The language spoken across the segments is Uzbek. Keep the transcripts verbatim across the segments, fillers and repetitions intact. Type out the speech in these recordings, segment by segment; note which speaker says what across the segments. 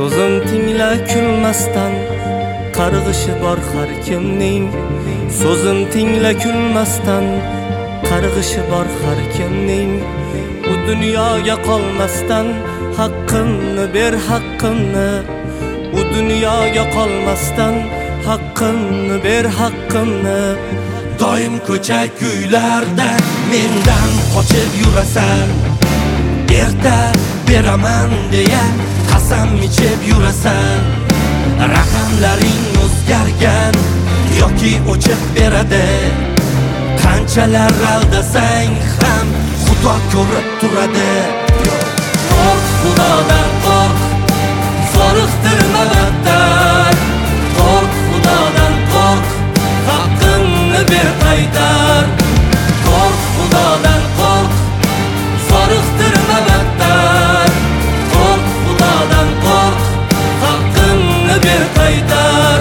Speaker 1: So'zim tingla kulmasdan, qarg'ishi bor har kimning. So'zim tingla kulmasdan, qarg'ishi bor har kimning. Bu dunyoga qolmasdan haqqimni ber, haqqimni. Bu dunyoga qolmasdan haqqimni ber, haqqimni.
Speaker 2: Doim ko'cha kuylarda mendan qochib yurasan. Erta beraman deya qasam ichib yurasan. Raqamlaring o'zgargan yoki o'chib beradi. Qanchalar aldasang ham Xudo ko'rib turadi. Qo'rq, Xudodan qo'rq, zoriqtirma battar. Qo'rq, Xudodan qo'rq, haqqimni ber qaytar. Qo'rq, Xudodan qo'rq, zoriqtirma battar. Qo'rq, Xudodan qo'rq, haqqimni ber qaytar.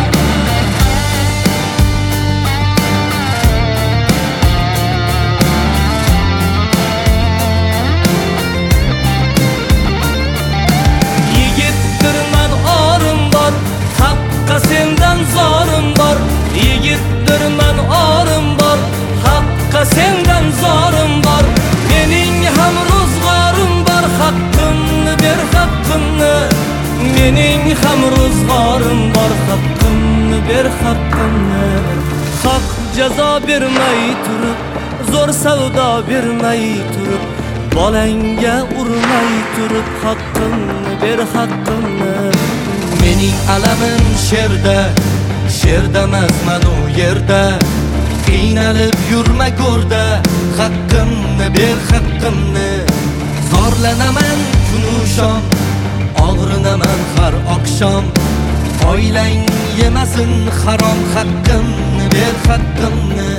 Speaker 2: Sendan zorim bor, yigitdirman orim bor. Haqqa sendan zorim bor, mening ham ro'zg'orim bor. Haqqimni ber, haqqimni. Mening ham ro'zg'orim bor, haqqimni ber, haqqimni. Haq jazo bermay turib, zo'r savdo bermay turib, bolangga urmay turib, haqqimni ber, haqqimni. Mening alamim sherda, sherda emasman u yerda. Qiynalib yurma go'rda, haqqimni ber, haqqimni. Zorlanaman kun u shom, og'rinaman har oqshom. Oilang yemasin harom, haqqimni ber, haqqimni.